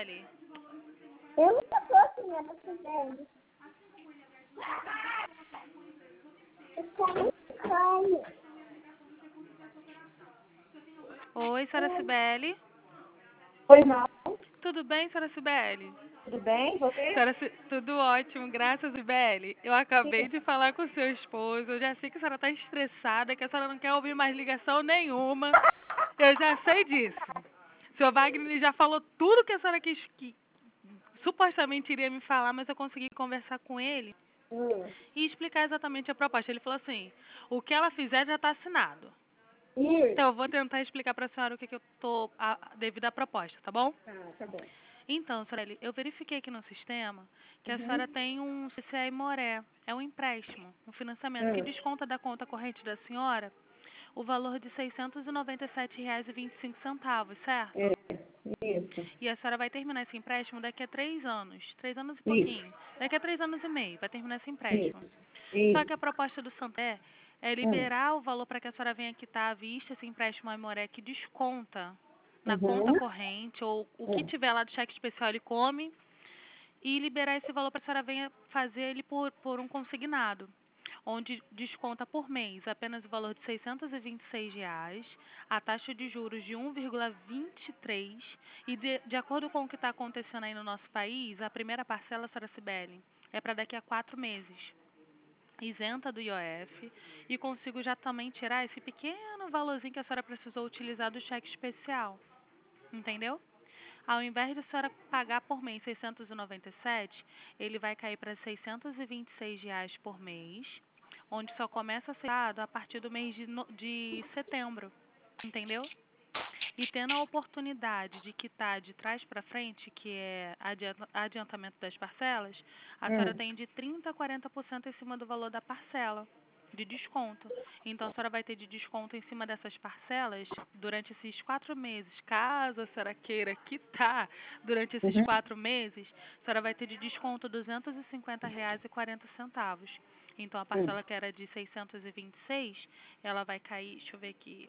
Sibeli? Eu nunca tô assim, ela Sibeli. Eu quero banho. Oi, senhora Sibeli. Oi, não. Tudo bem, senhora Sibeli? Tudo bem? Você? Tudo ótimo, graças, Sibeli. Eu acabei de falar com o seu esposo. Eu já sei que a senhora está estressada, que a senhora não quer ouvir mais ligação nenhuma. Eu já sei disso. O senhor Wagner ele já falou tudo que a senhora que supostamente iria me falar, mas eu consegui conversar com ele e explicar exatamente a proposta. Ele falou assim, o que ela fizer já está assinado. Então, eu vou tentar explicar para a senhora o que eu estou devido à proposta, tá bom? Tá bom. Então, Sorelli, eu verifiquei aqui no sistema que a senhora tem um CCI Moré. É um empréstimo, um financiamento que desconta da conta corrente da senhora o valor de R$ 697,25, certo? Isso. E a senhora vai terminar esse empréstimo daqui a 3 anos. 3 anos e pouquinho. Daqui a 3 anos e meio vai terminar esse empréstimo. Só que a proposta do Santander é liberar o valor para que a senhora venha quitar à vista esse empréstimo Aimoré que desconta na conta corrente ou o que tiver lá do cheque especial ele come e liberar esse valor para que a senhora venha fazer ele por um consignado, onde desconta por mês apenas o valor de R$ 626, a taxa de juros de 1,23 e de acordo com o que está acontecendo aí no nosso país, a primeira parcela, senhora Cibele, é para daqui a 4 meses, isenta do IOF, e consigo já também tirar esse pequeno valorzinho que a senhora precisou utilizar do cheque especial, entendeu? Ao invés de a senhora pagar por mês 697, ele vai cair para R$ 626 por mês, onde só começa a ser dado a partir do mês de setembro, entendeu? E tendo a oportunidade de quitar de trás para frente, que é adiantamento das parcelas, a senhora tem de 30% a 40% em cima do valor da parcela de desconto. Então, a senhora vai ter de desconto em cima dessas parcelas durante esses 4 meses. Caso a senhora queira quitar durante esses 4 meses, a senhora vai ter de desconto R$ 250,40. Então, a parcela que era de 626, ela vai cair, deixa eu ver aqui,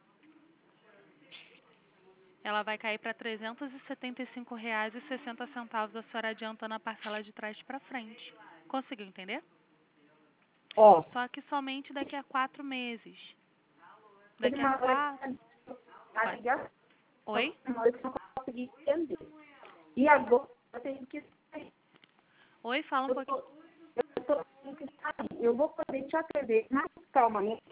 ela vai cair para R$ 375,60 a senhora adiantando a parcela de trás para frente. Conseguiu entender? Só que somente daqui a 4 meses. Daqui a 4... Oi? Eu não consegui entender. E agora eu tenho que sair. Oi, fala um pouquinho. Eu tenho que sair. Eu vou poder te atender mais calmamente.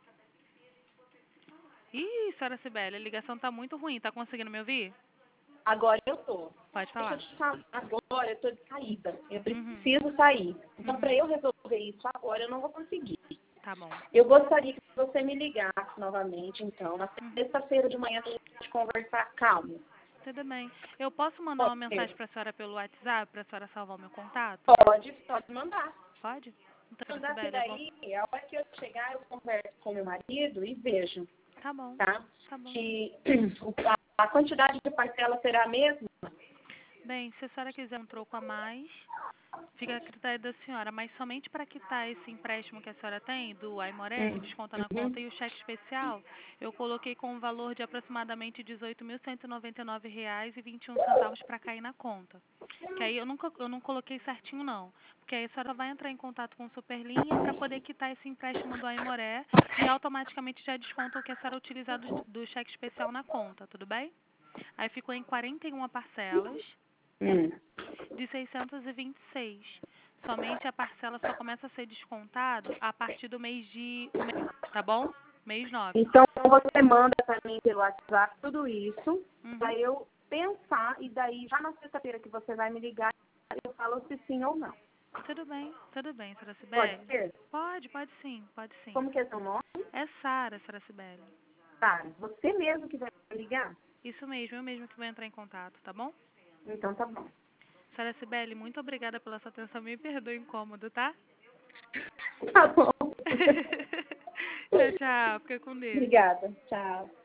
Ih, senhora Cibele, a ligação tá muito ruim. Tá conseguindo me ouvir? Agora eu tô. Pode falar. Deixa eu te falar. Agora eu tô de saída. Eu preciso sair. Então, para eu resolver isso agora, eu não vou conseguir. Tá bom. Eu gostaria que você me ligasse novamente, então, na sexta-feira de manhã, pra gente conversar calmo. Tudo bem. Eu posso mandar uma mensagem pra senhora pelo WhatsApp, pra senhora salvar o meu contato? Pode mandar. Pode? Então, Mandar Cibele, daí, a hora que eu chegar, eu converso com meu marido e vejo. Tá bom. Tá? Tá bom. Que a quantidade de parcela será a mesma? Bem, se a senhora quiser um troco a mais, fica a critério da senhora, mas somente para quitar esse empréstimo que a senhora tem, do Aimoré, que desconta na conta, e o cheque especial, eu coloquei com um valor de aproximadamente R$ 18.199,21 para cair na conta. Que aí eu não coloquei certinho não, porque aí a senhora vai entrar em contato com o Superlinha para poder quitar esse empréstimo do Aimoré e automaticamente já desconta o que a senhora utilizar do cheque especial na conta, tudo bem? Aí ficou em 41 parcelas de 626. Somente a parcela só começa a ser descontado a partir do mês tá bom? Mês 9. Então, você manda para mim pelo WhatsApp tudo isso, para eu pensar, e daí, já na sexta-feira que você vai me ligar, eu falo se sim ou não. Tudo bem, senhora Cibele. Pode ser? Pode sim, pode sim. Como que é seu nome? É Sara, senhora Cibele. Tá, você mesmo que vai me ligar? Isso mesmo, eu mesmo que vou entrar em contato, tá bom? Então tá bom. Senhora Cibele, muito obrigada pela sua atenção, me perdoe o incômodo, tá? Tá bom. Tchau, tchau, fica com Deus. Obrigada, tchau.